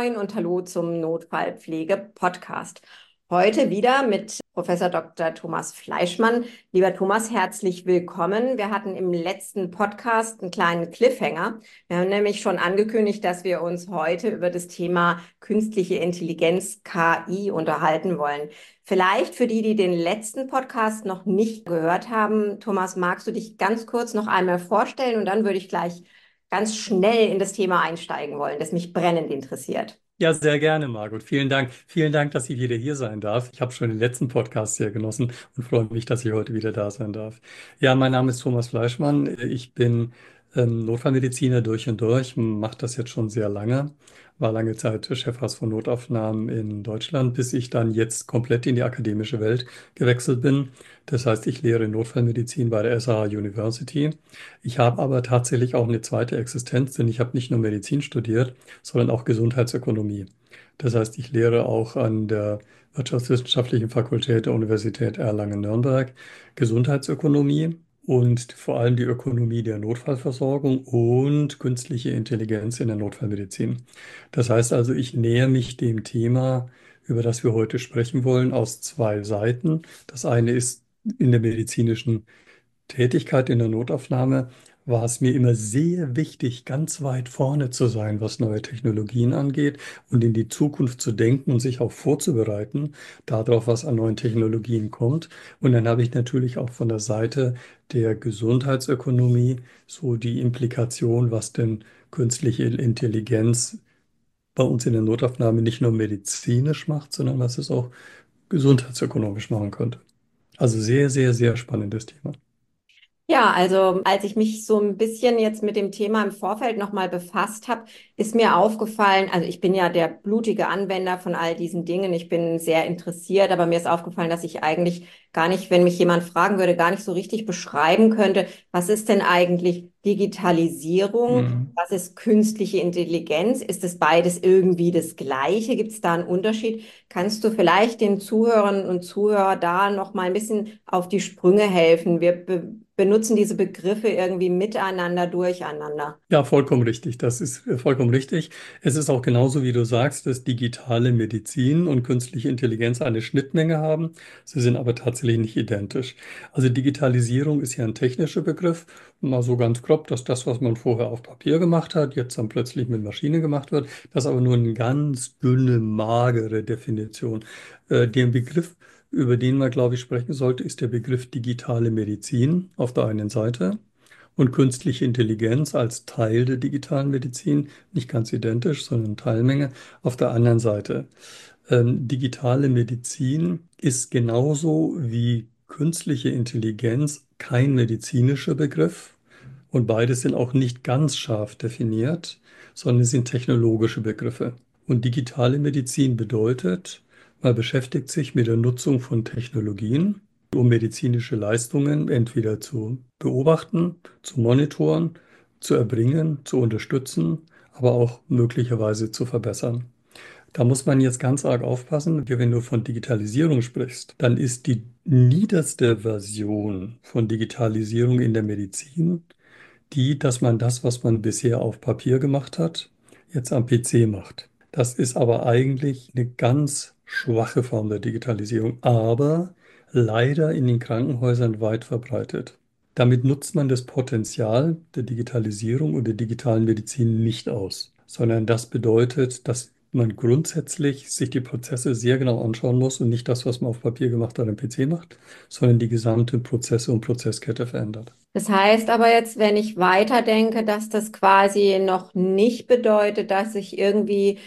Moin und Hallo zum Notfallpflege-Podcast. Heute wieder mit Professor Dr. Thomas Fleischmann. Lieber Thomas, herzlich willkommen. Wir hatten im letzten Podcast einen kleinen Cliffhanger. Wir haben nämlich schon angekündigt, dass wir uns heute über das Thema künstliche Intelligenz, KI, unterhalten wollen. Vielleicht für die, die den letzten Podcast noch nicht gehört haben, Thomas, magst du dich ganz kurz noch einmal vorstellen und dann würde ich gleich ganz schnell in das Thema einsteigen wollen, das mich brennend interessiert. Ja, sehr gerne, Margot. Vielen Dank. Vielen Dank, dass ich wieder hier sein darf. Ich habe schon den letzten Podcast sehr genossen und freue mich, dass ich heute wieder da sein darf. Ja, mein Name ist Thomas Fleischmann. Ich bin Notfallmediziner durch und durch, mache das jetzt schon sehr lange, war lange Zeit Chefarzt von Notaufnahmen in Deutschland, bis ich dann jetzt komplett in die akademische Welt gewechselt bin. Das heißt, ich lehre Notfallmedizin bei der SAH University. Ich habe aber tatsächlich auch eine zweite Existenz, denn ich habe nicht nur Medizin studiert, sondern auch Gesundheitsökonomie. Das heißt, ich lehre auch an der Wirtschaftswissenschaftlichen Fakultät der Universität Erlangen-Nürnberg Gesundheitsökonomie und vor allem die Ökonomie der Notfallversorgung und künstliche Intelligenz in der Notfallmedizin. Das heißt also, ich nähere mich dem Thema, über das wir heute sprechen wollen, aus zwei Seiten. Das eine ist in der medizinischen Tätigkeit in der Notaufnahme war es mir immer sehr wichtig, ganz weit vorne zu sein, was neue Technologien angeht und in die Zukunft zu denken und sich auch vorzubereiten, darauf, was an neuen Technologien kommt. Und dann habe ich natürlich auch von der Seite der Gesundheitsökonomie so die Implikation, was denn künstliche Intelligenz bei uns in der Notaufnahme nicht nur medizinisch macht, sondern was es auch gesundheitsökonomisch machen könnte. Also sehr, sehr, sehr spannendes Thema. Ja, also als ich mich so ein bisschen jetzt mit dem Thema im Vorfeld nochmal befasst habe, ist mir aufgefallen, also ich bin ja der blutige Anwender von all diesen Dingen, ich bin sehr interessiert, aber mir ist aufgefallen, dass ich eigentlich gar nicht, wenn mich jemand fragen würde, gar nicht so richtig beschreiben könnte, was ist denn eigentlich Digitalisierung? Mhm. Was ist künstliche Intelligenz? Ist es beides irgendwie das Gleiche? Gibt es da einen Unterschied? Kannst du vielleicht den Zuhörern und Zuhörern da noch mal ein bisschen auf die Sprünge helfen? Wir benutzen diese Begriffe irgendwie miteinander, durcheinander. Ja, vollkommen richtig. Das ist vollkommen richtig. Es ist auch genauso, wie du sagst, dass digitale Medizin und künstliche Intelligenz eine Schnittmenge haben. Sie sind aber tatsächlich nicht identisch. Also Digitalisierung ist ja ein technischer Begriff. Mal so ganz grob, dass das, was man vorher auf Papier gemacht hat, jetzt dann plötzlich mit Maschine gemacht wird. Das ist aber nur eine ganz dünne, magere Definition. Den Begriff, über den man, glaube ich, sprechen sollte, ist der Begriff digitale Medizin auf der einen Seite und künstliche Intelligenz als Teil der digitalen Medizin, nicht ganz identisch, sondern Teilmenge. Auf der anderen Seite, digitale Medizin ist genauso wie künstliche Intelligenz kein medizinischer Begriff und beides sind auch nicht ganz scharf definiert, sondern sind technologische Begriffe. Und digitale Medizin bedeutet, man beschäftigt sich mit der Nutzung von Technologien, um medizinische Leistungen entweder zu beobachten, zu monitoren, zu erbringen, zu unterstützen, aber auch möglicherweise zu verbessern. Da muss man jetzt ganz arg aufpassen, wenn du von Digitalisierung sprichst, dann ist die niederste Version von Digitalisierung in der Medizin die, dass man das, was man bisher auf Papier gemacht hat, jetzt am PC macht. Das ist aber eigentlich eine ganz schwache Form der Digitalisierung, aber leider in den Krankenhäusern weit verbreitet. Damit nutzt man das Potenzial der Digitalisierung und der digitalen Medizin nicht aus, sondern das bedeutet, dass man grundsätzlich sich die Prozesse sehr genau anschauen muss und nicht das, was man auf Papier gemacht hat, am PC macht, sondern die gesamte Prozesse und Prozesskette verändert. Das heißt aber jetzt, wenn ich weiterdenke, dass das quasi noch nicht bedeutet, dass ich irgendwie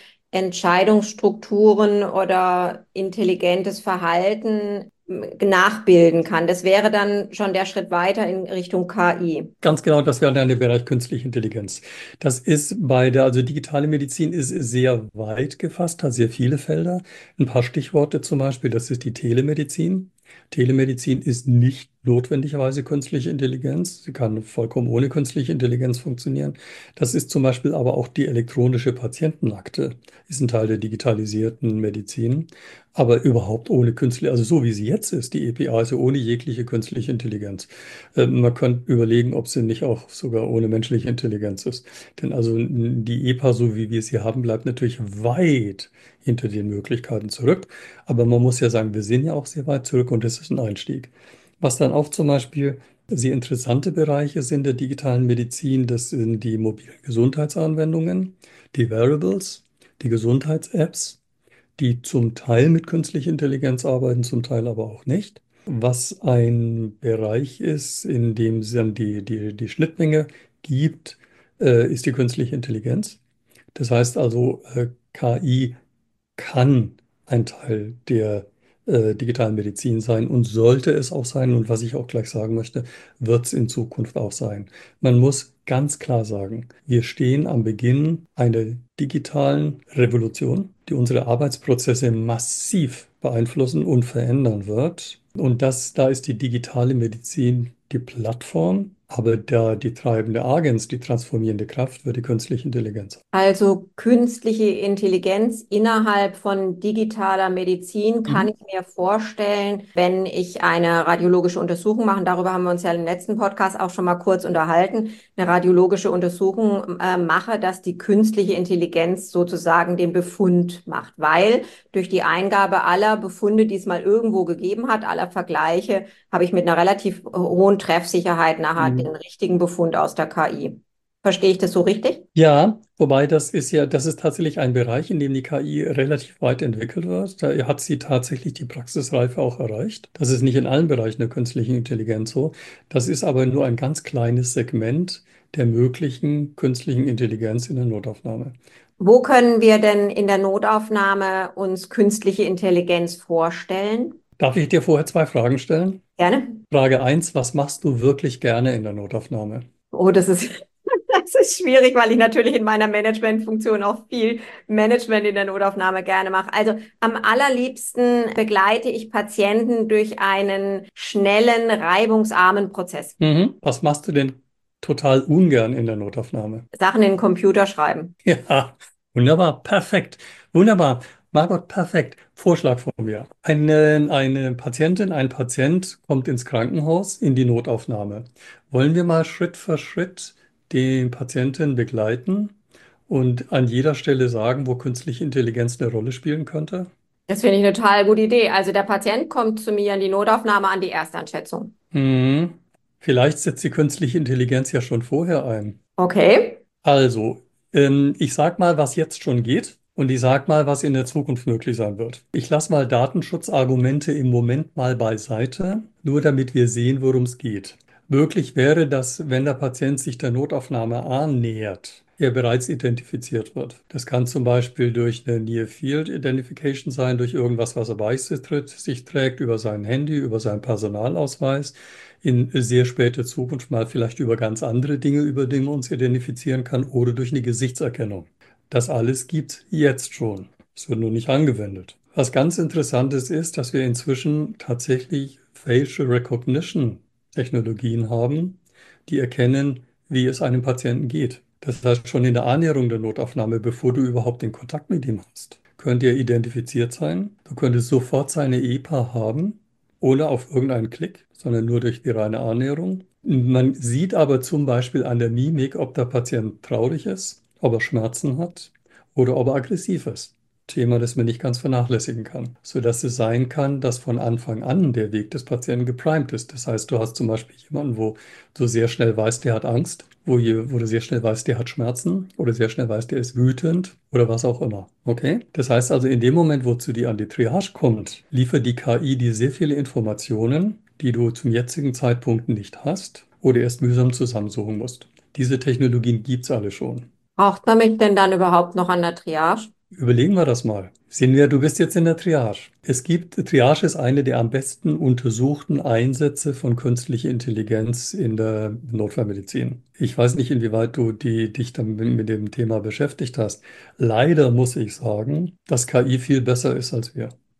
Entscheidungsstrukturen oder intelligentes Verhalten nachbilden kann. Das wäre dann schon der Schritt weiter in Richtung KI. Ganz genau, das wäre dann der Bereich künstliche Intelligenz. Das ist bei der, also digitale Medizin ist sehr weit gefasst, hat sehr viele Felder. Ein paar Stichworte zum Beispiel, das ist die Telemedizin. Telemedizin ist nicht notwendigerweise künstliche Intelligenz. Sie kann vollkommen ohne künstliche Intelligenz funktionieren. Das ist zum Beispiel aber auch die elektronische Patientenakte, ist ein Teil der digitalisierten Medizin, aber überhaupt ohne künstliche, also so wie sie jetzt ist, die EPA, also ohne jegliche künstliche Intelligenz. Man könnte überlegen, ob sie nicht auch sogar ohne menschliche Intelligenz ist. Denn also die EPA, so wie wir sie haben, bleibt natürlich weit hinter den Möglichkeiten zurück. Aber man muss ja sagen, wir sind ja auch sehr weit zurück und das ist ein Einstieg. Was dann auch zum Beispiel sehr interessante Bereiche sind der digitalen Medizin, das sind die mobilen Gesundheitsanwendungen, die Wearables, die Gesundheits-Apps, die zum Teil mit künstlicher Intelligenz arbeiten, zum Teil aber auch nicht. Was ein Bereich ist, in dem es dann die Schnittmenge gibt, ist die künstliche Intelligenz. Das heißt also, KI kann ein Teil der digitalen Medizin sein und sollte es auch sein. Und was ich auch gleich sagen möchte, wird es in Zukunft auch sein. Man muss ganz klar sagen, wir stehen am Beginn einer digitalen Revolution, die unsere Arbeitsprozesse massiv beeinflussen und verändern wird. Und da ist die digitale Medizin die Plattform, aber die treibende Agens, die transformierende Kraft wird die künstliche Intelligenz. Also künstliche Intelligenz innerhalb von digitaler Medizin kann Mhm. ich mir vorstellen, wenn ich eine radiologische Untersuchung mache. Darüber haben wir uns ja im letzten Podcast auch schon mal kurz unterhalten. Eine radiologische Untersuchung mache, dass die künstliche Intelligenz sozusagen den Befund macht, weil durch die Eingabe aller Befunde, die es mal irgendwo gegeben hat, aller Vergleiche, habe ich mit einer relativ hohen Treffsicherheit nachher den Mhm. richtigen Befund aus der KI. Verstehe ich das so richtig? Ja, wobei das ist tatsächlich ein Bereich, in dem die KI relativ weit entwickelt wird. Da hat sie tatsächlich die Praxisreife auch erreicht. Das ist nicht in allen Bereichen der künstlichen Intelligenz so. Das ist aber nur ein ganz kleines Segment der möglichen künstlichen Intelligenz in der Notaufnahme. Wo können wir denn in der Notaufnahme uns künstliche Intelligenz vorstellen? Darf ich dir vorher zwei Fragen stellen? Gerne. Frage eins: Was machst du wirklich gerne in der Notaufnahme? Oh, das ist, das ist schwierig, weil ich natürlich in meiner Managementfunktion auch viel Management in der Notaufnahme gerne mache. Also am allerliebsten begleite ich Patienten durch einen schnellen, reibungsarmen Prozess. Mhm. Was machst du denn total ungern in der Notaufnahme? Sachen in den Computer schreiben. Ja, wunderbar, perfekt, wunderbar. Margot, perfekt. Vorschlag von mir. Eine Patientin, ein Patient kommt ins Krankenhaus, in die Notaufnahme. Wollen wir mal Schritt für Schritt den Patienten begleiten und an jeder Stelle sagen, wo künstliche Intelligenz eine Rolle spielen könnte? Das finde ich eine total gute Idee. Also der Patient kommt zu mir in die Notaufnahme an die Ersteinschätzung. Mhm. Vielleicht setzt die künstliche Intelligenz ja schon vorher ein. Okay. Also, ich sag mal, was jetzt schon geht und ich sag mal, was in der Zukunft möglich sein wird. Ich lasse mal Datenschutzargumente im Moment mal beiseite, nur damit wir sehen, worum es geht. Möglich wäre, dass, wenn der Patient sich der Notaufnahme annähert, er bereits identifiziert wird. Das kann zum Beispiel durch eine Near Field Identification sein, durch irgendwas, was er bei sich trägt, über sein Handy, über seinen Personalausweis, in sehr später Zukunft mal vielleicht über ganz andere Dinge, über die man uns identifizieren kann, oder durch eine Gesichtserkennung. Das alles gibt es jetzt schon. Es wird nur nicht angewendet. Was ganz Interessantes ist, dass wir inzwischen tatsächlich Facial Recognition Technologien haben, die erkennen, wie es einem Patienten geht. Das heißt, schon in der Annäherung der Notaufnahme, bevor du überhaupt den Kontakt mit ihm hast, könnte er identifiziert sein. Du könntest sofort seine EPA haben, ohne auf irgendeinen Klick, sondern nur durch die reine Annäherung. Man sieht aber zum Beispiel an der Mimik, ob der Patient traurig ist, ob er Schmerzen hat oder ob er aggressiv ist. Thema, das man nicht ganz vernachlässigen kann, sodass es sein kann, dass von Anfang an der Weg des Patienten geprimed ist. Das heißt, du hast zum Beispiel jemanden, wo du sehr schnell weißt, der hat Angst, wo du sehr schnell weißt, der hat Schmerzen oder sehr schnell weißt, der ist wütend oder was auch immer. Okay? Das heißt also, in dem Moment, wo zu dir an die Triage kommt, liefert die KI dir sehr viele Informationen, die du zum jetzigen Zeitpunkt nicht hast oder erst mühsam zusammensuchen musst. Diese Technologien gibt es alle schon. Braucht man mich denn dann überhaupt noch an der Triage? Überlegen wir das mal. Sehen wir, du bist jetzt in der Triage. Triage ist eine der am besten untersuchten Einsätze von künstlicher Intelligenz in der Notfallmedizin. Ich weiß nicht, inwieweit dich dann mit dem Thema beschäftigt hast. Leider muss ich sagen, dass KI viel besser ist als wir.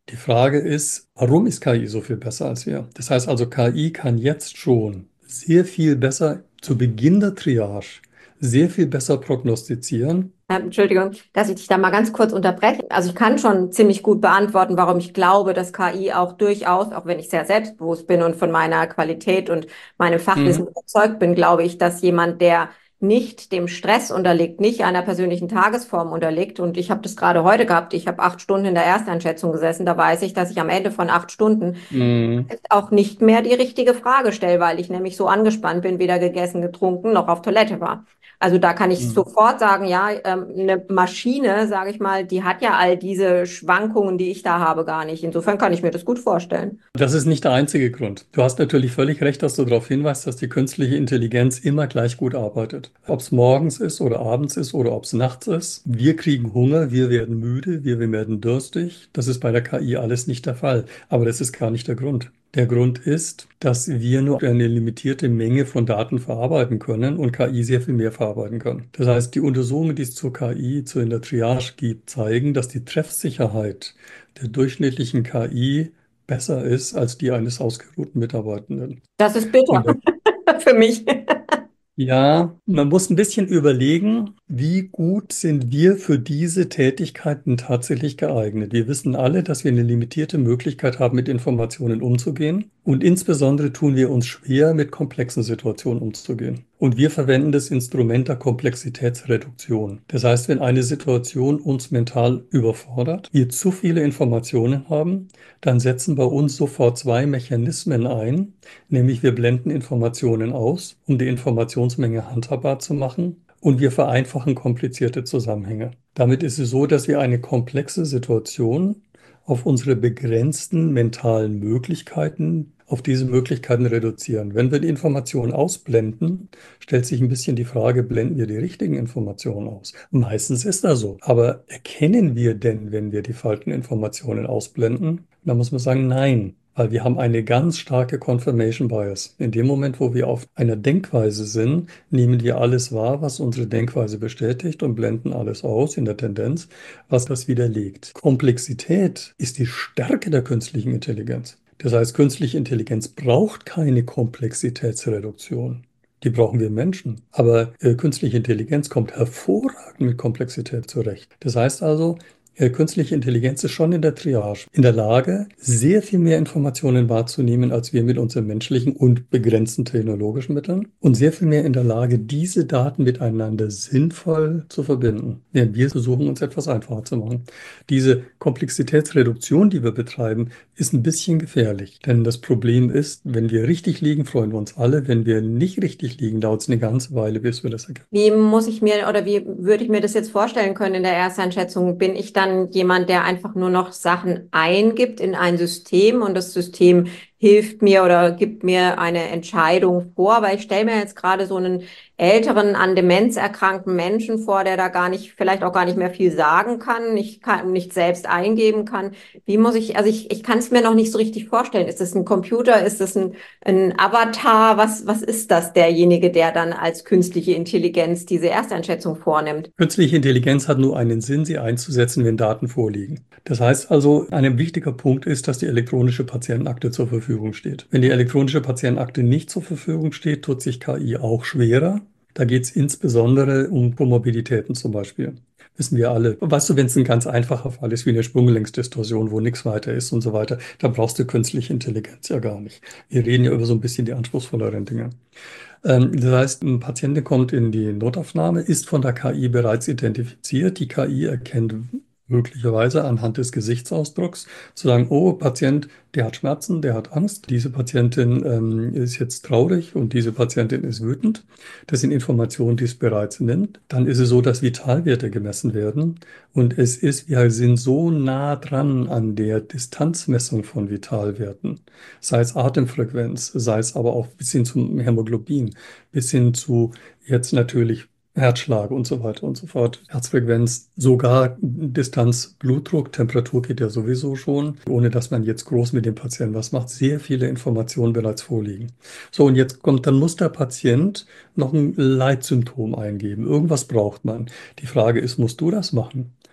Die Frage ist, warum ist KI so viel besser als wir? Das heißt also, KI kann jetzt schon sehr viel besser zu Beginn der Triage, sehr viel besser prognostizieren. Entschuldigung, dass ich dich da mal ganz kurz unterbreche. Also ich kann schon ziemlich gut beantworten, warum ich glaube, dass KI auch durchaus, auch wenn ich sehr selbstbewusst bin und von meiner Qualität und meinem Fachwissen Mhm. überzeugt bin, glaube ich, dass jemand, der nicht dem Stress unterliegt, nicht einer persönlichen Tagesform unterliegt. Und ich habe das gerade heute gehabt. Ich habe 8 Stunden in der Ersteinschätzung gesessen. Da weiß ich, dass ich am Ende von 8 Stunden Mhm. auch nicht mehr die richtige Frage stelle, weil ich nämlich so angespannt bin, weder gegessen, getrunken noch auf Toilette war. Also da kann ich Mhm. sofort sagen, ja, eine Maschine, sage ich mal, die hat ja all diese Schwankungen, die ich da habe, gar nicht. Insofern kann ich mir das gut vorstellen. Das ist nicht der einzige Grund. Du hast natürlich völlig recht, dass du darauf hinweist, dass die künstliche Intelligenz immer gleich gut arbeitet. Ob es morgens ist oder abends ist oder ob es nachts ist. Wir kriegen Hunger, wir werden müde, wir werden durstig. Das ist bei der KI alles nicht der Fall. Aber das ist gar nicht der Grund. Der Grund ist, dass wir nur eine limitierte Menge von Daten verarbeiten können und KI sehr viel mehr verarbeiten kann. Das heißt, die Untersuchungen, die es zur KI, in der Triage gibt, zeigen, dass die Treffsicherheit der durchschnittlichen KI besser ist als die eines ausgeruhten Mitarbeitenden. Das ist Und bitter da für mich. ja, man muss ein bisschen überlegen, wie gut sind wir für diese Tätigkeiten tatsächlich geeignet. Wir wissen alle, dass wir eine limitierte Möglichkeit haben, mit Informationen umzugehen. Und insbesondere tun wir uns schwer, mit komplexen Situationen umzugehen. Und wir verwenden das Instrument der Komplexitätsreduktion. Das heißt, wenn eine Situation uns mental überfordert, wir zu viele Informationen haben, dann setzen bei uns sofort zwei Mechanismen ein. Nämlich wir blenden Informationen aus, um die Informationsmenge handhabbar zu machen, und wir vereinfachen komplizierte Zusammenhänge. Damit ist es so, dass wir eine komplexe Situation auf unsere begrenzten mentalen Möglichkeiten, auf diese Möglichkeiten reduzieren. Wenn wir die Informationen ausblenden, stellt sich ein bisschen die Frage, blenden wir die richtigen Informationen aus? Meistens ist das so. Aber erkennen wir denn, wenn wir die falschen Informationen ausblenden? Da muss man sagen, nein. Weil wir haben eine ganz starke Confirmation Bias. In dem Moment, wo wir auf einer Denkweise sind, nehmen wir alles wahr, was unsere Denkweise bestätigt und blenden alles aus in der Tendenz, was das widerlegt. Komplexität ist die Stärke der künstlichen Intelligenz. Das heißt, künstliche Intelligenz braucht keine Komplexitätsreduktion. Die brauchen wir Menschen. Aber künstliche Intelligenz kommt hervorragend mit Komplexität zurecht. Das heißt also, künstliche Intelligenz ist schon in der Triage in der Lage, sehr viel mehr Informationen wahrzunehmen, als wir mit unseren menschlichen und begrenzten technologischen Mitteln und sehr viel mehr in der Lage, diese Daten miteinander sinnvoll zu verbinden, während wir versuchen, uns etwas einfacher zu machen. Diese Komplexitätsreduktion, die wir betreiben, ist ein bisschen gefährlich, denn das Problem ist, wenn wir richtig liegen, freuen wir uns alle. Wenn wir nicht richtig liegen, dauert es eine ganze Weile, bis wir das erkennen. Wie muss ich mir oder wie würde ich mir das jetzt vorstellen können in der Ersteinschätzung? Bin ich dann jemand, der einfach nur noch Sachen eingibt in ein System und das System hilft mir oder gibt mir eine Entscheidung vor? Weil ich stelle mir jetzt gerade so einen älteren, an Demenz erkrankten Menschen vor, der da gar nicht, vielleicht auch gar nicht mehr viel sagen kann, nicht selbst eingeben kann. Wie muss ich, also ich kann es mir noch nicht so richtig vorstellen. Ist das ein Computer? Ist das ein Avatar? Was ist das, derjenige, der dann als künstliche Intelligenz diese Ersteinschätzung vornimmt? Künstliche Intelligenz hat nur einen Sinn, sie einzusetzen, wenn Daten vorliegen. Das heißt also, ein wichtiger Punkt ist, dass die elektronische Patientenakte zur Verfügung steht. Wenn die elektronische Patientenakte nicht zur Verfügung steht, tut sich KI auch schwerer. Da geht es insbesondere um Komorbiditäten zum Beispiel. Wissen wir alle. Weißt du, wenn es ein ganz einfacher Fall ist, wie eine Sprunggelenksdistorsion, wo nichts weiter ist und so weiter, da brauchst du künstliche Intelligenz ja gar nicht. Wir reden ja über so ein bisschen die anspruchsvolleren Dinge. Das heißt, ein Patient kommt in die Notaufnahme, ist von der KI bereits identifiziert. Die KI erkennt möglicherweise anhand des Gesichtsausdrucks zu sagen, oh, Patient, der hat Schmerzen, der hat Angst. Diese Patientin ist jetzt traurig und diese Patientin ist wütend. Das sind Informationen, die es bereits nimmt. Dann ist es so, dass Vitalwerte gemessen werden. Und wir sind so nah dran an der Distanzmessung von Vitalwerten, sei es Atemfrequenz, sei es aber auch bis hin zum Hämoglobin, bis hin zu jetzt natürlich Herzschlag und so weiter und so fort. Herzfrequenz, sogar Distanz, Blutdruck, Temperatur geht ja sowieso schon, ohne dass man jetzt groß mit dem Patienten was macht. Sehr viele Informationen bereits vorliegen. So, und jetzt kommt, dann muss der Patient noch ein Leitsymptom eingeben. Irgendwas braucht man. Die Frage ist, musst du das machen?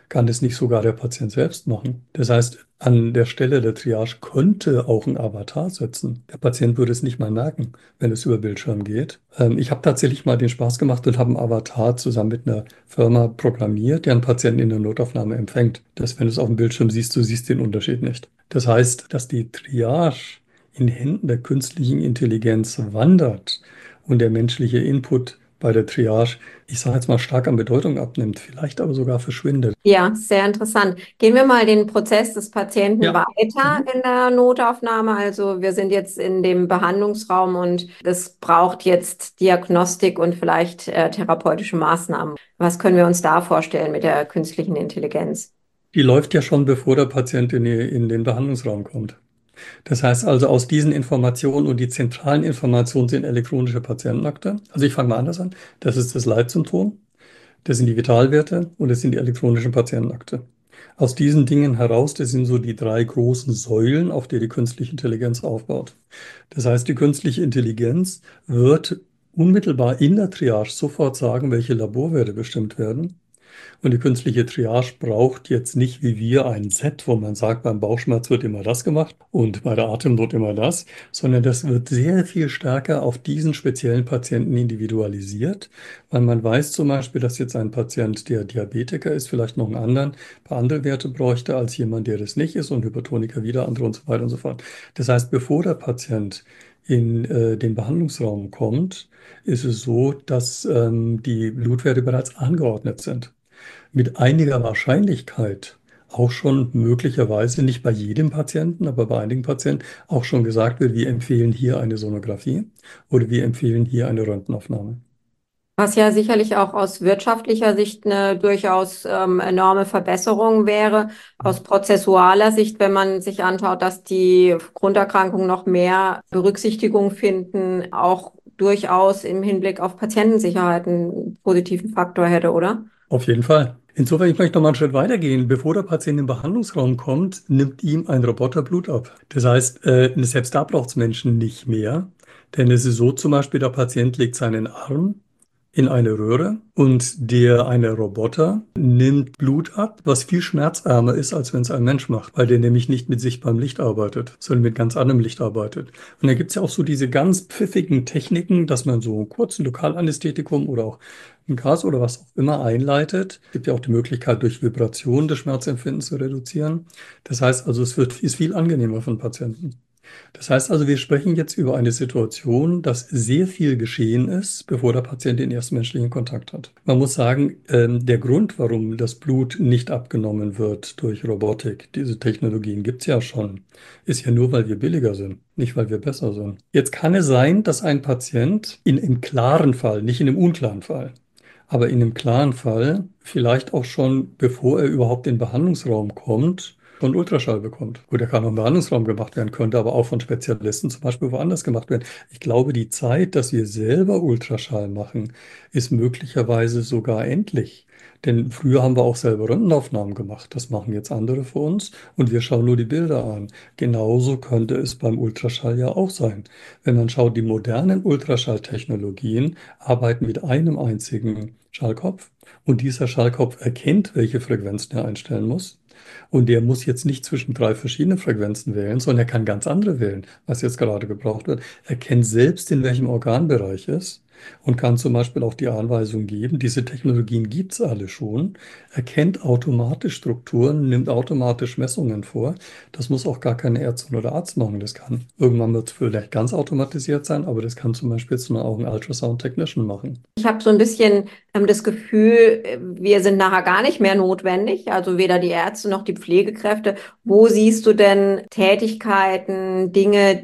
Kann es nicht sogar der Patient selbst machen? Das heißt, an der Stelle der Triage könnte auch ein Avatar sitzen. Der Patient würde es nicht mal merken, wenn es über Bildschirm geht. Ich habe tatsächlich mal den Spaß gemacht und habe einen Avatar zusammen mit einer Firma programmiert, der einen Patienten in der Notaufnahme empfängt. Dass, wenn du es auf dem Bildschirm siehst, du siehst den Unterschied nicht. Das heißt, dass die Triage in Händen der künstlichen Intelligenz wandert und der menschliche Input bei der Triage, ich sage jetzt mal, stark an Bedeutung abnimmt, vielleicht aber sogar verschwindet. Ja, sehr interessant. Gehen wir mal den Prozess des Patienten Ja. weiter Mhm. in der Notaufnahme. Also wir sind jetzt in dem Behandlungsraum und es braucht jetzt Diagnostik und vielleicht therapeutische Maßnahmen. Was können wir uns da vorstellen mit der künstlichen Intelligenz? Die läuft ja schon, bevor der Patient in den Behandlungsraum kommt. Das heißt also, aus diesen Informationen und die zentralen Informationen sind elektronische Patientenakte. Also ich fange mal anders an. Das ist das Leitsymptom, das sind die Vitalwerte und das sind die elektronischen Patientenakte. Aus diesen Dingen heraus, das sind so die drei großen Säulen, auf die die künstliche Intelligenz aufbaut. Das heißt, die künstliche Intelligenz wird unmittelbar in der Triage sofort sagen, welche Laborwerte bestimmt werden. Und die künstliche Triage braucht jetzt nicht wie wir ein Set, wo man sagt, beim Bauchschmerz wird immer das gemacht und bei der Atemnot immer das, sondern das wird sehr viel stärker auf diesen speziellen Patienten individualisiert, weil man weiß zum Beispiel, dass jetzt ein Patient, der Diabetiker ist, vielleicht noch einen anderen, ein paar andere Werte bräuchte als jemand, der das nicht ist und Hypertoniker wieder andere und so weiter und so fort. Das heißt, bevor der Patient in den Behandlungsraum kommt, ist es so, dass die Blutwerte bereits angeordnet sind mit einiger Wahrscheinlichkeit auch schon möglicherweise nicht bei jedem Patienten, aber bei einigen Patienten auch schon gesagt wird, wir empfehlen hier eine Sonographie oder wir empfehlen hier eine Röntgenaufnahme. Was ja sicherlich auch aus wirtschaftlicher Sicht eine durchaus enorme Verbesserung wäre. Aus prozessualer Sicht, wenn man sich anschaut, dass die Grunderkrankungen noch mehr Berücksichtigung finden, auch durchaus im Hinblick auf Patientensicherheit einen positiven Faktor hätte, oder? Auf jeden Fall. Insofern, ich möchte noch mal einen Schritt weitergehen. Bevor der Patient in den Behandlungsraum kommt, nimmt ihm ein Roboter Blut ab. Das heißt, selbst da braucht es Menschen nicht mehr. Denn es ist so zum Beispiel, der Patient legt seinen Arm in eine Röhre und der eine Roboter nimmt Blut ab, was viel schmerzärmer ist, als wenn es ein Mensch macht, weil der nämlich nicht mit sichtbarem Licht arbeitet, sondern mit ganz anderem Licht arbeitet. Und da gibt es ja auch so diese ganz pfiffigen Techniken, dass man so einen kurzen Lokalanästhetikum oder auch ein Gas oder was auch immer einleitet. Es gibt ja auch die Möglichkeit, durch Vibration das Schmerzempfinden zu reduzieren. Das heißt also, ist viel angenehmer für den Patienten. Das heißt also, wir sprechen jetzt über eine Situation, dass sehr viel geschehen ist, bevor der Patient den ersten menschlichen Kontakt hat. Man muss sagen, der Grund, warum das Blut nicht abgenommen wird durch Robotik, diese Technologien gibt es ja schon, ist ja nur, weil wir billiger sind, nicht weil wir besser sind. Jetzt kann es sein, dass ein Patient in einem klaren Fall, nicht in einem unklaren Fall, aber in einem klaren Fall, vielleicht auch schon bevor er überhaupt in den Behandlungsraum kommt, schon Ultraschall bekommt. Gut, der kann auch im Behandlungsraum gemacht werden, könnte aber auch von Spezialisten zum Beispiel woanders gemacht werden. Ich glaube, die Zeit, dass wir selber Ultraschall machen, ist möglicherweise sogar endlich. Denn früher haben wir auch selber Röntgenaufnahmen gemacht. Das machen jetzt andere für uns und wir schauen nur die Bilder an. Genauso könnte es beim Ultraschall ja auch sein. Wenn man schaut, die modernen Ultraschalltechnologien arbeiten mit einem einzigen Schallkopf und dieser Schallkopf erkennt, welche Frequenzen er einstellen muss. Und der muss jetzt nicht zwischen drei verschiedenen Frequenzen wählen, sondern er kann ganz andere wählen, was jetzt gerade gebraucht wird. Er kennt selbst, in welchem Organbereich es und kann zum Beispiel auch die Anweisung geben, diese Technologien gibt es alle schon, erkennt automatisch Strukturen, nimmt automatisch Messungen vor. Das muss auch gar keine Ärztin oder Arzt machen. Das kann irgendwann wird es vielleicht ganz automatisiert sein, aber das kann zum Beispiel jetzt nur auch ein Ultrasound Technician machen. Ich habe so ein bisschen das Gefühl, wir sind nachher gar nicht mehr notwendig, also weder die Ärzte noch die Pflegekräfte. Wo siehst du denn Tätigkeiten, Dinge,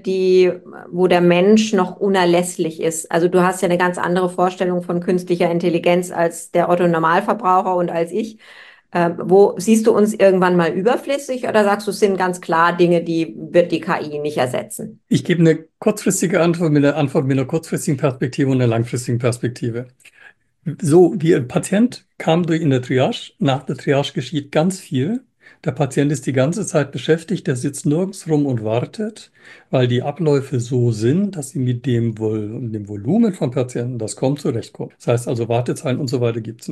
wo der Mensch noch unerlässlich ist? Also du hast ja eine ganz andere Vorstellung von künstlicher Intelligenz als der Otto Normalverbraucher und als ich. Wo siehst du uns irgendwann mal überflüssig oder sagst du, es sind ganz klar Dinge, die wird die KI nicht ersetzen? Ich gebe eine kurzfristige Antwort mit einer kurzfristigen Perspektive und einer langfristigen Perspektive. So, der Patient kam durch in der Triage. Nach der Triage geschieht ganz viel. Der Patient ist die ganze Zeit beschäftigt, der sitzt nirgends rum und wartet, weil die Abläufe so sind, dass sie mit dem Volumen von Patienten, das kommt, zurechtkommen. Das heißt also, Wartezeiten und so weiter gibt es nicht.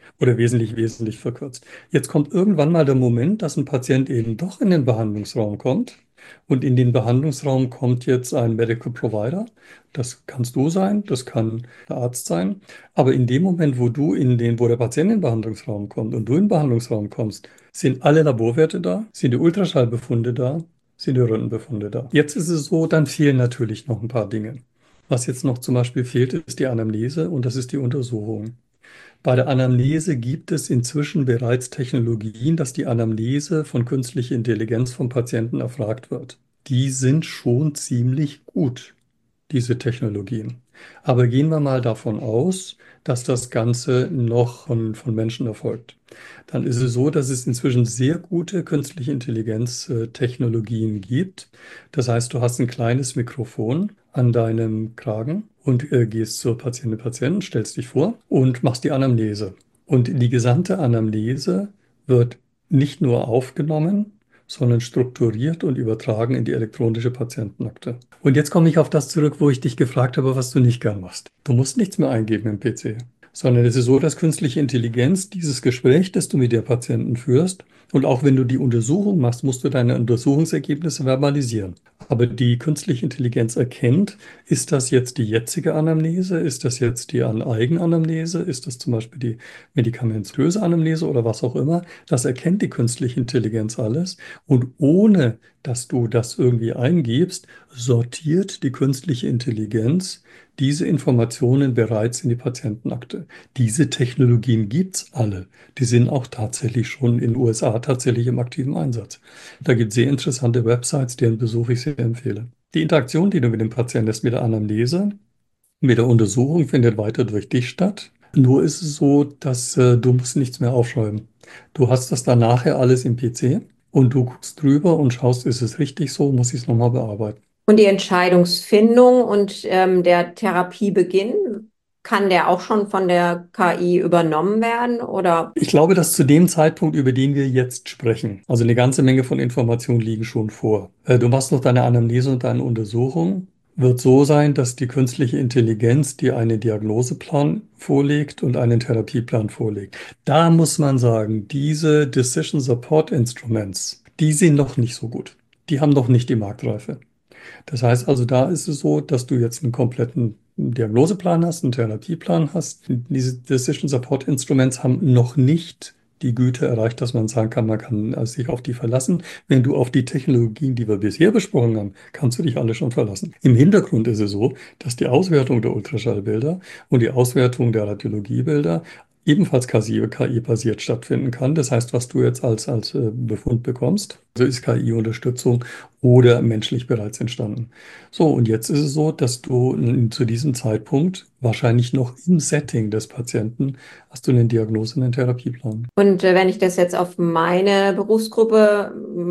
oder wesentlich verkürzt. Jetzt kommt irgendwann mal der Moment, dass ein Patient eben doch in den Behandlungsraum kommt. Und in den Behandlungsraum kommt jetzt ein Medical Provider. Das kannst du sein, das kann der Arzt sein. Aber in dem Moment, wo der Patient in den Behandlungsraum kommt und du in den Behandlungsraum kommst, sind alle Laborwerte da, sind die Ultraschallbefunde da, sind die Röntgenbefunde da. Jetzt ist es so, dann fehlen natürlich noch ein paar Dinge. Was jetzt noch zum Beispiel fehlt, ist die Anamnese und das ist die Untersuchung. Bei der Anamnese gibt es inzwischen bereits Technologien, dass die Anamnese von künstlicher Intelligenz vom Patienten erfragt wird. Die sind schon ziemlich gut, diese Technologien. Aber gehen wir mal davon aus, dass das Ganze noch von Menschen erfolgt. Dann ist es so, dass es inzwischen sehr gute künstliche Intelligenz-Technologien gibt. Das heißt, du hast ein kleines Mikrofon an deinem Kragen und gehst zur Patientin, Patienten, stellst dich vor und machst die Anamnese. Und die gesamte Anamnese wird nicht nur aufgenommen, sondern strukturiert und übertragen in die elektronische Patientenakte. Und jetzt komme ich auf das zurück, wo ich dich gefragt habe, was du nicht gern machst. Du musst nichts mehr eingeben im PC, sondern es ist so, dass künstliche Intelligenz dieses Gespräch, das du mit der Patienten führst, und auch wenn du die Untersuchung machst, musst du deine Untersuchungsergebnisse verbalisieren. Aber die künstliche Intelligenz erkennt, ist das jetzt die jetzige Anamnese, ist das jetzt die Eigenanamnese, ist das zum Beispiel die medikamentöse Anamnese oder was auch immer. Das erkennt die künstliche Intelligenz alles. Und ohne dass du das irgendwie eingibst, sortiert die künstliche Intelligenz diese Informationen bereits in die Patientenakte. Diese Technologien gibt es alle. Die sind auch tatsächlich schon in den USA tatsächlich im aktiven Einsatz. Da gibt es sehr interessante Websites, deren Besuch ich sehr empfehle. Die Interaktion, die du mit dem Patienten hast, mit der Anamnese, mit der Untersuchung, findet weiter durch dich statt. Nur ist es so, dass du musst nichts mehr aufschreiben. Du hast das dann nachher alles im PC und du guckst drüber und schaust, ist es richtig so, muss ich es nochmal bearbeiten. Und die Entscheidungsfindung und der Therapiebeginn, kann der auch schon von der KI übernommen werden oder? Ich glaube, dass zu dem Zeitpunkt, über den wir jetzt sprechen, also eine ganze Menge von Informationen liegen schon vor. Du machst noch deine Anamnese und deine Untersuchung. Wird so sein, dass die künstliche Intelligenz dir einen Diagnoseplan vorlegt und einen Therapieplan vorlegt. Da muss man sagen, diese Decision Support Instruments, die sind noch nicht so gut. Die haben noch nicht die Marktreife. Das heißt also, da ist es so, dass du jetzt einen kompletten Diagnoseplan hast, einen Therapieplan hast. Diese Decision Support Instruments haben noch nicht die Güte erreicht, dass man sagen kann, man kann sich auf die verlassen. Wenn du auf die Technologien, die wir bisher besprochen haben, kannst du dich alle schon verlassen. Im Hintergrund ist es so, dass die Auswertung der Ultraschallbilder und die Auswertung der Radiologiebilder ebenfalls KI-basiert stattfinden kann. Das heißt, was du jetzt als Befund bekommst, also ist KI-Unterstützung oder menschlich bereits entstanden. So, und jetzt ist es so, dass du zu diesem Zeitpunkt wahrscheinlich noch im Setting des Patienten hast du eine Diagnose und einen Therapieplan. Und wenn ich das jetzt auf meine Berufsgruppe,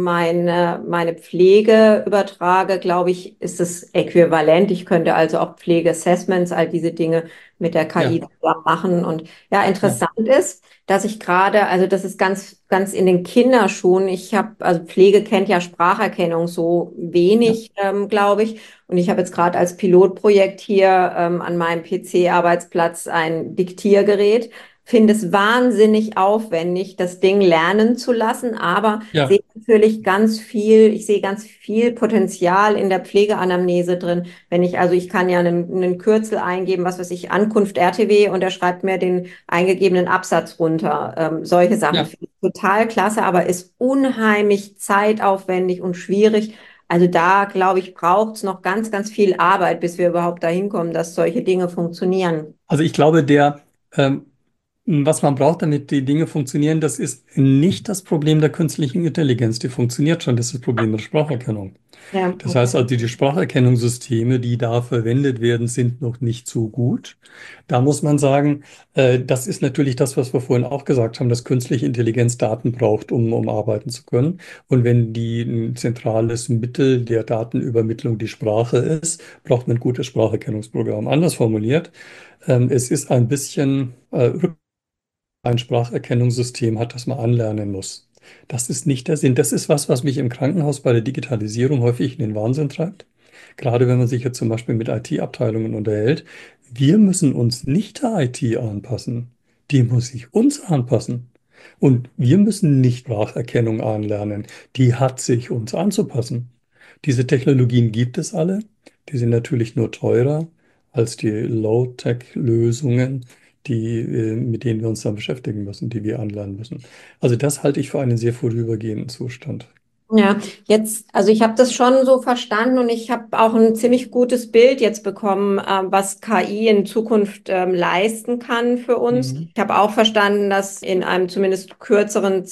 meine Pflege übertrage, glaube ich, ist es äquivalent. Ich könnte also auch Pflegeassessments, all diese Dinge mit der Ja, KI zusammen machen. Und ja, ja, interessant ist, dass ich gerade, also das ist ganz in den Kinderschuhen. Also Pflege kennt ja Spracherkennung so ja, wenig, glaube ich. Und ich habe jetzt gerade als Pilotprojekt hier an meinem PC-Arbeitsplatz ein Diktiergerät. Finde es wahnsinnig aufwendig, das Ding lernen zu lassen, aber ja, sehe natürlich ich sehe ganz viel Potenzial in der Pflegeanamnese drin. Ich kann ja einen Kürzel eingeben, was weiß ich, Ankunft RTW und er schreibt mir den eingegebenen Absatz runter. Solche Sachen ja. finde ich total klasse, aber ist unheimlich zeitaufwendig und schwierig. Also da, glaube ich, braucht es noch ganz viel Arbeit, bis wir überhaupt dahin kommen, dass solche Dinge funktionieren. Also ich glaube, ähm, was man braucht, damit die Dinge funktionieren, das ist nicht das Problem der künstlichen Intelligenz. Die funktioniert schon, das ist das Problem der Spracherkennung. Ja, Das heißt okay. also, die Spracherkennungssysteme, die da verwendet werden, sind noch nicht so gut. Da muss man sagen, das ist natürlich das, was wir vorhin auch gesagt haben, dass künstliche Intelligenz Daten braucht, um arbeiten zu können. Und wenn die ein zentrales Mittel der Datenübermittlung die Sprache ist, braucht man ein gutes Spracherkennungsprogramm. Anders formuliert, es ist ein bisschen ein Spracherkennungssystem hat, das man anlernen muss. Das ist nicht der Sinn. Das ist was, was mich im Krankenhaus bei der Digitalisierung häufig in den Wahnsinn treibt. Gerade wenn man sich jetzt zum Beispiel mit IT-Abteilungen unterhält. Wir müssen uns nicht der IT anpassen. die muss sich uns anpassen. Und wir müssen nicht Spracherkennung anlernen. Die hat sich uns anzupassen. Diese Technologien gibt es alle. Die sind natürlich nur teurer als die Low-Tech-Lösungen, mit denen wir uns dann beschäftigen müssen, die wir anlernen müssen. Also das halte ich für einen sehr vorübergehenden Zustand. Ja, jetzt, also ich habe das schon so verstanden und ich habe auch ein ziemlich gutes Bild jetzt bekommen, was KI in Zukunft leisten kann für uns. Mhm. Ich habe auch verstanden, dass in einem zumindest kürzeren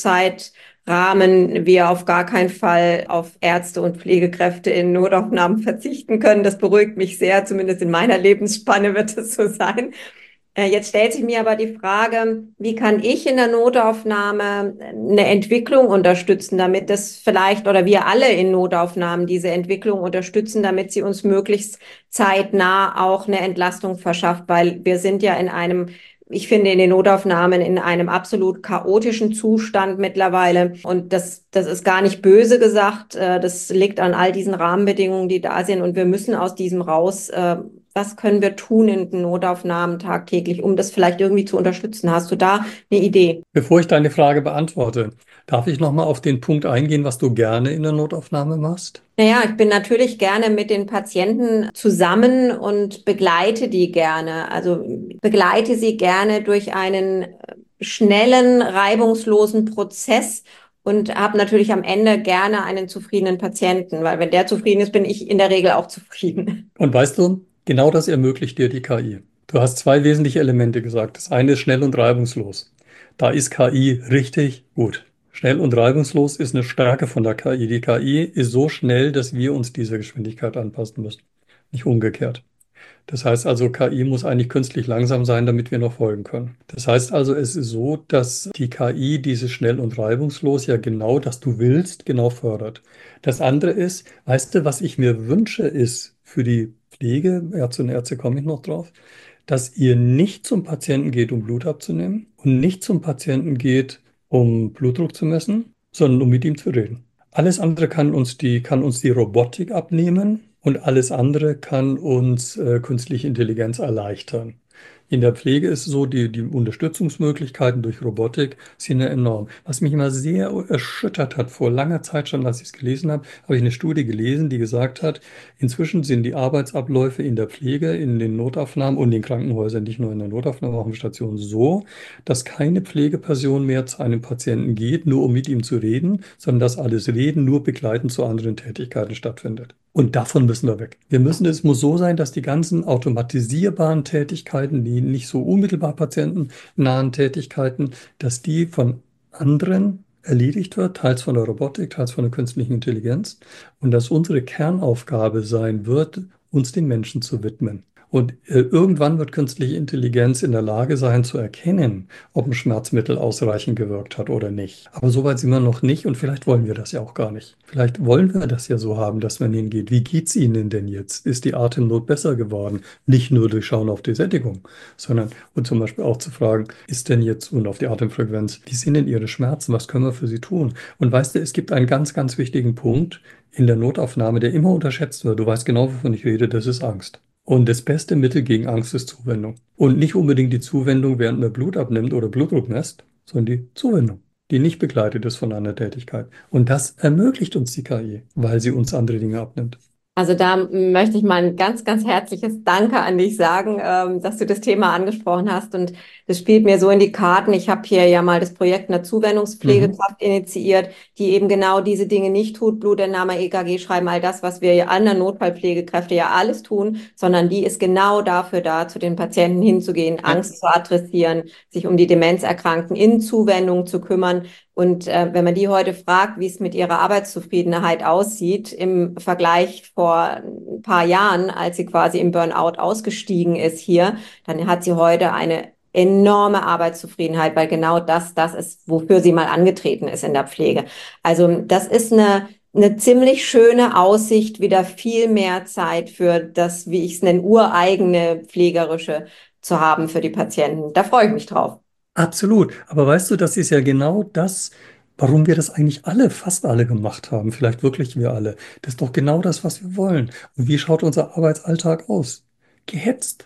Zeitrahmen wir auf gar keinen Fall auf Ärzte und Pflegekräfte in Notaufnahmen verzichten können. Das beruhigt mich sehr, zumindest in meiner Lebensspanne wird es so sein. Jetzt stellt sich mir aber die Frage, wie kann ich in der Notaufnahme eine Entwicklung unterstützen, damit das vielleicht oder wir alle in Notaufnahmen diese Entwicklung unterstützen, damit sie uns möglichst zeitnah auch eine Entlastung verschafft, weil wir sind ja in einem, ich finde, in den Notaufnahmen in einem absolut chaotischen Zustand mittlerweile. Und das ist gar nicht böse gesagt. Das liegt an all diesen Rahmenbedingungen, die da sind. Und wir müssen aus diesem raus. Was können wir tun in den Notaufnahmen tagtäglich, um das vielleicht irgendwie zu unterstützen? Hast du da eine Idee? Bevor ich deine Frage beantworte, darf ich nochmal auf den Punkt eingehen, was du gerne in der Notaufnahme machst? Naja, ich bin natürlich gerne mit den Patienten zusammen und begleite die gerne. Also begleite sie gerne durch einen schnellen, reibungslosen Prozess und habe natürlich am Ende gerne einen zufriedenen Patienten, weil wenn der zufrieden ist, bin ich in der Regel auch zufrieden. Und weißt du, genau das ermöglicht dir die KI. Du hast zwei wesentliche Elemente gesagt. Das eine ist schnell und reibungslos. Da ist KI richtig gut. Schnell und reibungslos ist eine Stärke von der KI. Die KI ist so schnell, dass wir uns dieser Geschwindigkeit anpassen müssen, nicht umgekehrt. Das heißt also, KI muss eigentlich künstlich langsam sein, damit wir noch folgen können. Das heißt also, es ist so, dass die KI dieses schnell und reibungslos ja genau, das du willst, genau fördert. Das andere ist, weißt du, was ich mir wünsche, ist für die Pflege, Ärzte und Ärzte komme ich noch drauf, dass ihr nicht zum Patienten geht, um Blut abzunehmen und nicht zum Patienten geht, um Blutdruck zu messen, sondern um mit ihm zu reden. Alles andere kann uns die Robotik abnehmen und alles andere kann uns künstliche Intelligenz erleichtern. In der Pflege ist es so, die Unterstützungsmöglichkeiten durch Robotik sind ja enorm. Was mich immer sehr erschüttert hat, vor langer Zeit schon, als ich es gelesen habe, habe ich eine Studie gelesen, die gesagt hat, inzwischen sind die Arbeitsabläufe in der Pflege, in den Notaufnahmen und in den Krankenhäusern, nicht nur in der Notaufnahme, auch in Stationen, so, dass keine Pflegeperson mehr zu einem Patienten geht, nur um mit ihm zu reden, sondern dass alles Reden nur begleitend zu anderen Tätigkeiten stattfindet. Und davon müssen wir weg. Es muss so sein, dass die ganzen automatisierbaren Tätigkeiten, die nicht so unmittelbar patientennahen Tätigkeiten, dass die von anderen erledigt wird, teils von der Robotik, teils von der künstlichen Intelligenz, und dass unsere Kernaufgabe sein wird, uns den Menschen zu widmen. Und irgendwann wird künstliche Intelligenz in der Lage sein zu erkennen, ob ein Schmerzmittel ausreichend gewirkt hat oder nicht. Aber so weit sind wir noch nicht und vielleicht wollen wir das ja auch gar nicht. Vielleicht wollen wir das ja so haben, dass man hingeht. Wie geht's Ihnen denn jetzt? Ist die Atemnot besser geworden? Nicht nur durch Schauen auf die Sättigung, sondern und zum Beispiel auch zu fragen, ist denn jetzt und auf die Atemfrequenz, wie sind denn Ihre Schmerzen? Was können wir für Sie tun? Und weißt du, es gibt einen ganz, ganz wichtigen Punkt in der Notaufnahme, der immer unterschätzt wird. Du weißt genau, wovon ich rede, das ist Angst. Und das beste Mittel gegen Angst ist Zuwendung. Und nicht unbedingt die Zuwendung, während man Blut abnimmt oder Blutdruck messt, sondern die Zuwendung, die nicht begleitet ist von einer Tätigkeit. Und das ermöglicht uns die KI, weil sie uns andere Dinge abnimmt. Also da möchte ich mal ein ganz, ganz herzliches Danke an dich sagen, dass du das Thema angesprochen hast. Und das spielt mir so in die Karten. Ich habe hier ja mal das Projekt einer Mhm. Zuwendungspflegekraft initiiert, die eben genau diese Dinge nicht tut, Blutentnahme, EKG schreiben, all das, was wir anderen Notfallpflegekräfte ja alles tun, sondern die ist genau dafür da, zu den Patienten hinzugehen, Ja, Angst zu adressieren, sich um die Demenzerkrankten in Zuwendung zu kümmern. Und wenn man die heute fragt, wie es mit ihrer Arbeitszufriedenheit aussieht im Vergleich vor ein paar Jahren, als sie quasi im Burnout ausgestiegen ist hier, dann hat sie heute eine enorme Arbeitszufriedenheit, weil genau das ist, wofür sie mal angetreten ist in der Pflege. Also das ist eine ziemlich schöne Aussicht, wieder viel mehr Zeit für das, wie ich es nenne, ureigene Pflegerische zu haben für die Patienten. Da freue ich mich drauf. absolut. Aber weißt du, das ist ja genau das, warum wir das eigentlich alle, fast alle gemacht haben. Vielleicht wirklich wir alle. Das ist doch genau das, was wir wollen. Und wie schaut unser Arbeitsalltag aus? Gehetzt.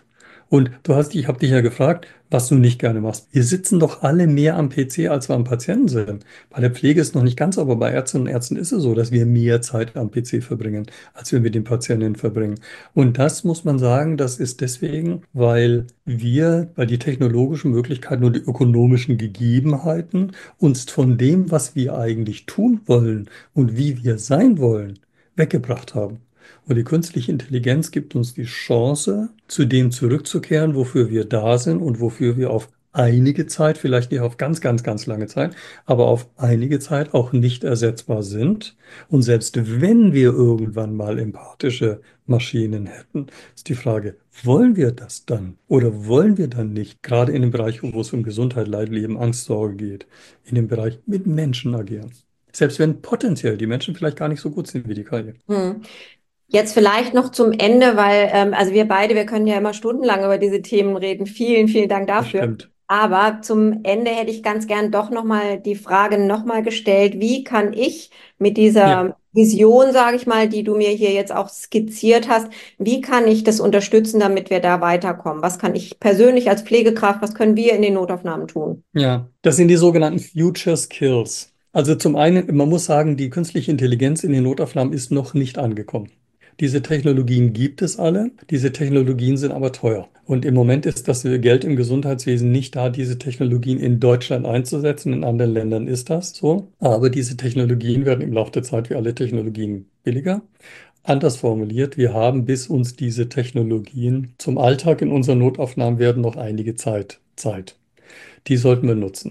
Und ich habe dich ja gefragt, was du nicht gerne machst. Wir sitzen doch alle mehr am PC, als wir am Patienten sind. Bei der Pflege ist es noch nicht ganz, so, aber bei Ärztinnen und Ärzten ist es so, dass wir mehr Zeit am PC verbringen, als wir mit den Patientinnen verbringen. Und das muss man sagen, das ist deswegen, weil die technologischen Möglichkeiten und die ökonomischen Gegebenheiten uns von dem, was wir eigentlich tun wollen und wie wir sein wollen, weggebracht haben. Und die künstliche Intelligenz gibt uns die Chance, zu dem zurückzukehren, wofür wir da sind und wofür wir auf einige Zeit, vielleicht nicht auf ganz, ganz, ganz lange Zeit, aber auf einige Zeit auch nicht ersetzbar sind. Und selbst wenn wir irgendwann mal empathische Maschinen hätten, ist die Frage, wollen wir das dann oder wollen wir dann nicht? Gerade in dem Bereich, wo es um Gesundheit, Leid, Leben, Angst, Sorge geht, in dem Bereich mit Menschen agieren. Selbst wenn potenziell die Menschen vielleicht gar nicht so gut sind wie die KI. Hm. Jetzt vielleicht noch zum Ende, weil also wir beide, wir können ja immer stundenlang über diese Themen reden. Vielen, vielen Dank Das dafür. stimmt. Aber zum Ende hätte ich ganz gern doch nochmal die Frage nochmal gestellt, wie kann ich mit Ja. dieser Vision, sage ich mal, die du mir hier jetzt auch skizziert hast, wie kann ich das unterstützen, damit wir da weiterkommen? Was kann ich persönlich als Pflegekraft, was können wir in den Notaufnahmen tun? Ja, das sind die sogenannten Future Skills. Also zum einen, man muss sagen, die künstliche Intelligenz in den Notaufnahmen ist noch nicht angekommen. Diese Technologien gibt es alle, diese Technologien sind aber teuer. Und im Moment ist das Geld im Gesundheitswesen nicht da, diese Technologien in Deutschland einzusetzen. In anderen Ländern ist das so. Aber diese Technologien werden im Laufe der Zeit wie alle Technologien billiger. Anders formuliert, wir haben, bis uns diese Technologien zum Alltag in unseren Notaufnahmen werden, noch einige Zeit. Die sollten wir nutzen.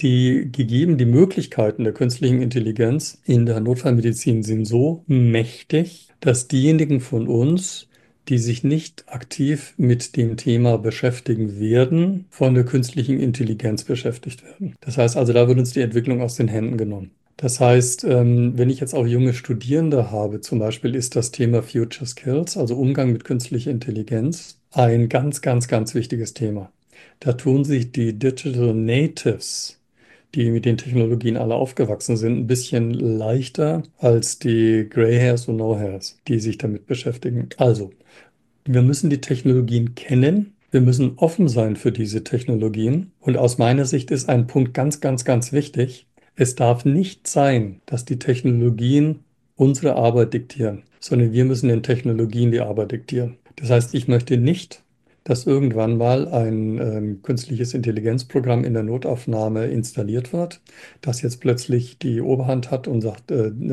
Die Möglichkeiten der künstlichen Intelligenz in der Notfallmedizin sind so mächtig, dass diejenigen von uns, die sich nicht aktiv mit dem Thema beschäftigen werden, von der künstlichen Intelligenz beschäftigt werden. Das heißt also, da wird uns die Entwicklung aus den Händen genommen. Das heißt, wenn ich jetzt auch junge Studierende habe, zum Beispiel ist das Thema Future Skills, also Umgang mit künstlicher Intelligenz, ein ganz, ganz, ganz wichtiges Thema. Da tun sich die Digital Natives, die mit den Technologien alle aufgewachsen sind, ein bisschen leichter als die Grey Hairs und No Hairs, die sich damit beschäftigen. Also, wir müssen die Technologien kennen. Wir müssen offen sein für diese Technologien. Und aus meiner Sicht ist ein Punkt ganz, ganz, ganz wichtig. Es darf nicht sein, dass die Technologien unsere Arbeit diktieren, sondern wir müssen den Technologien die Arbeit diktieren. Das heißt, ich möchte nicht, dass irgendwann mal ein künstliches Intelligenzprogramm in der Notaufnahme installiert wird, das jetzt plötzlich die Oberhand hat und sagt,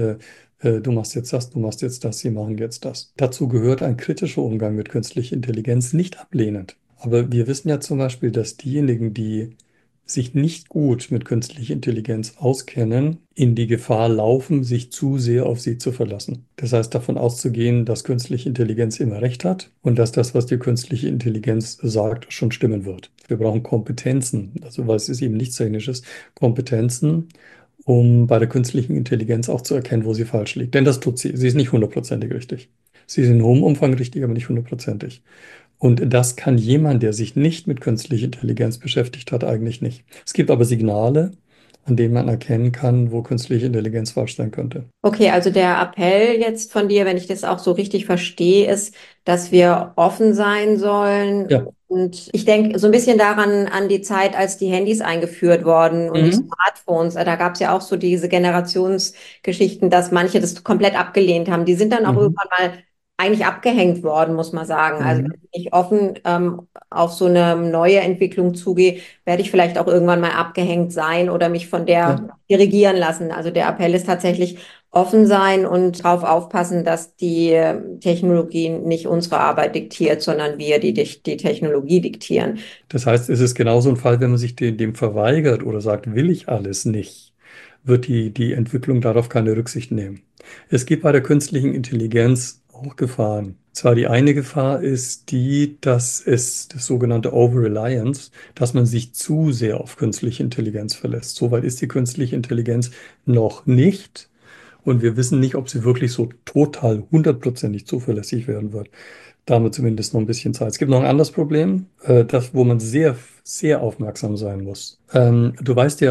du machst jetzt das, du machst jetzt das, sie machen jetzt das. Dazu gehört ein kritischer Umgang mit künstlicher Intelligenz, nicht ablehnend. Aber wir wissen ja zum Beispiel, dass diejenigen, die sich nicht gut mit künstlicher Intelligenz auskennen, in die Gefahr laufen, sich zu sehr auf sie zu verlassen. Das heißt, davon auszugehen, dass künstliche Intelligenz immer recht hat und dass das, was die künstliche Intelligenz sagt, schon stimmen wird. Wir brauchen Kompetenzen, also weil es ist eben nichts Technisches, Kompetenzen, um bei der künstlichen Intelligenz auch zu erkennen, wo sie falsch liegt. Denn das tut sie. Sie ist nicht hundertprozentig richtig. Sie ist in hohem Umfang richtig, aber nicht hundertprozentig. Und das kann jemand, der sich nicht mit künstlicher Intelligenz beschäftigt hat, eigentlich nicht. Es gibt aber Signale, an denen man erkennen kann, wo künstliche Intelligenz falsch sein könnte. Okay, also der Appell jetzt von dir, wenn ich das auch so richtig verstehe, ist, dass wir offen sein sollen. Ja. Und ich denke so ein bisschen daran, an die Zeit, als die Handys eingeführt wurden und die Mhm. Smartphones. Da gab es ja auch so diese Generationsgeschichten, dass manche das komplett abgelehnt haben. Die sind dann auch Mhm. irgendwann mal eigentlich abgehängt worden, muss man sagen. Also Mhm. wenn ich nicht offen auf so eine neue Entwicklung zugehe, werde ich vielleicht auch irgendwann mal abgehängt sein oder mich von der Ja. dirigieren lassen. Also der Appell ist tatsächlich offen sein und darauf aufpassen, dass die Technologie nicht unsere Arbeit diktiert, sondern wir die Technologie diktieren. Das heißt, es ist genauso ein Fall, wenn man sich dem verweigert oder sagt, will ich alles nicht, wird die Entwicklung darauf keine Rücksicht nehmen. Es gibt bei der künstlichen Intelligenz auch Gefahren. Zwar die eine Gefahr ist die, dass es das sogenannte Over-Reliance, dass man sich zu sehr auf künstliche Intelligenz verlässt. Soweit ist die künstliche Intelligenz noch nicht. Und wir wissen nicht, ob sie wirklich so total hundertprozentig zuverlässig werden wird. Da haben wir zumindest noch ein bisschen Zeit. Es gibt noch ein anderes Problem, wo man sehr, sehr aufmerksam sein muss. Du weißt ja,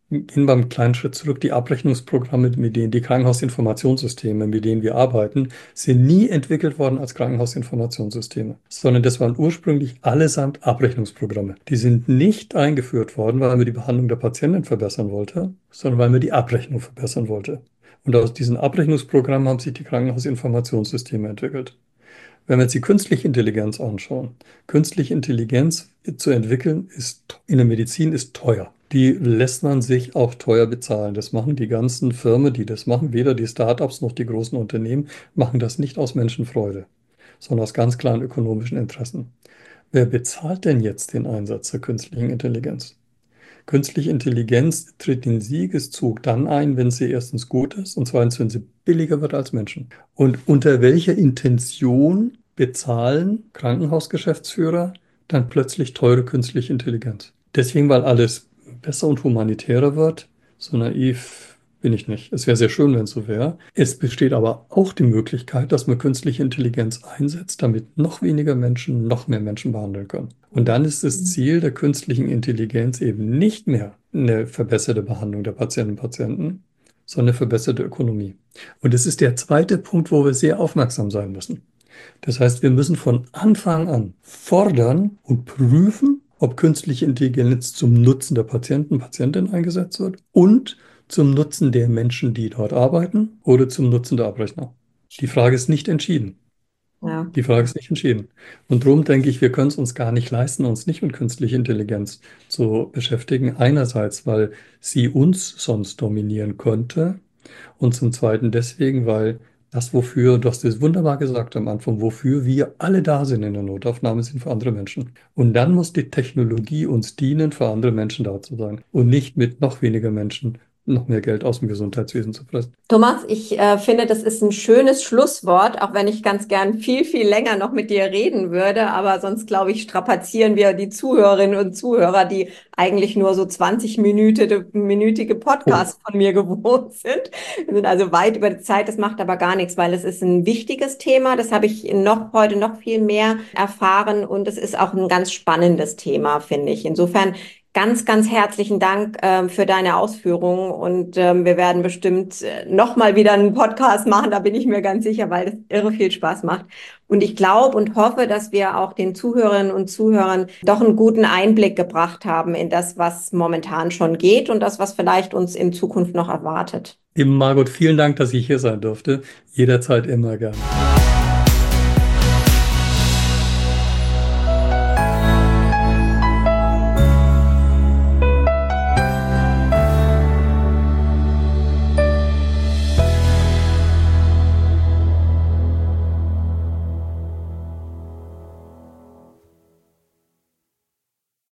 gehen wir einen kleinen Schritt zurück. Die Abrechnungsprogramme, mit denen die Krankenhausinformationssysteme, mit denen wir arbeiten, sind nie entwickelt worden als Krankenhausinformationssysteme, sondern das waren ursprünglich allesamt Abrechnungsprogramme. Die sind nicht eingeführt worden, weil man die Behandlung der Patienten verbessern wollte, sondern weil man die Abrechnung verbessern wollte. Und aus diesen Abrechnungsprogrammen haben sich die Krankenhausinformationssysteme entwickelt. Wenn wir jetzt die künstliche Intelligenz anschauen, künstliche Intelligenz zu entwickeln in der Medizin ist teuer. Die lässt man sich auch teuer bezahlen. Das machen die ganzen Firmen, die das machen, weder die Startups noch die großen Unternehmen, machen das nicht aus Menschenfreude, sondern aus ganz klaren ökonomischen Interessen. Wer bezahlt denn jetzt den Einsatz der künstlichen Intelligenz? Künstliche Intelligenz tritt den Siegeszug dann ein, wenn sie erstens gut ist und zweitens, wenn sie billiger wird als Menschen. Und unter welcher Intention bezahlen Krankenhausgeschäftsführer dann plötzlich teure künstliche Intelligenz? Deswegen, weil alles besser und humanitärer wird. So naiv bin ich nicht. Es wäre sehr schön, wenn es so wäre. Es besteht aber auch die Möglichkeit, dass man künstliche Intelligenz einsetzt, damit noch weniger Menschen noch mehr Menschen behandeln können. Und dann ist das Ziel der künstlichen Intelligenz eben nicht mehr eine verbesserte Behandlung der Patientinnen und Patienten, sondern eine verbesserte Ökonomie. Und das ist der zweite Punkt, wo wir sehr aufmerksam sein müssen. Das heißt, wir müssen von Anfang an fordern und prüfen, ob künstliche Intelligenz zum Nutzen der Patienten und Patientinnen eingesetzt wird und zum Nutzen der Menschen, die dort arbeiten oder zum Nutzen der Abrechner. Die Frage ist nicht entschieden. Ja. Die Frage ist nicht entschieden. Und darum denke ich, wir können es uns gar nicht leisten, uns nicht mit künstlicher Intelligenz zu beschäftigen. Einerseits, weil sie uns sonst dominieren könnte. Und zum Zweiten deswegen, weil das, wofür, du hast es wunderbar gesagt am Anfang, wofür wir alle da sind in der Notaufnahme, sind für andere Menschen. Und dann muss die Technologie uns dienen, für andere Menschen da zu sein und nicht mit noch weniger Menschen noch mehr Geld aus dem Gesundheitswesen zu fressen. Thomas, ich finde, das ist ein schönes Schlusswort, auch wenn ich ganz gern viel, viel länger noch mit dir reden würde. Aber sonst, glaube ich, strapazieren wir die Zuhörerinnen und Zuhörer, die eigentlich nur so 20-minütige Oh, Podcasts von mir gewohnt sind. Wir sind also weit über die Zeit. Das macht aber gar nichts, weil es ist ein wichtiges Thema. Das habe ich heute noch viel mehr erfahren. Und es ist auch ein ganz spannendes Thema, finde ich. Insofern ganz, ganz herzlichen Dank für deine Ausführungen und wir werden bestimmt noch mal wieder einen Podcast machen, da bin ich mir ganz sicher, weil das irre viel Spaß macht. Und ich glaube und hoffe, dass wir auch den Zuhörerinnen und Zuhörern doch einen guten Einblick gebracht haben in das, was momentan schon geht und das, was vielleicht uns in Zukunft noch erwartet. Eben Margot, vielen Dank, dass ich hier sein durfte. Jederzeit immer gerne.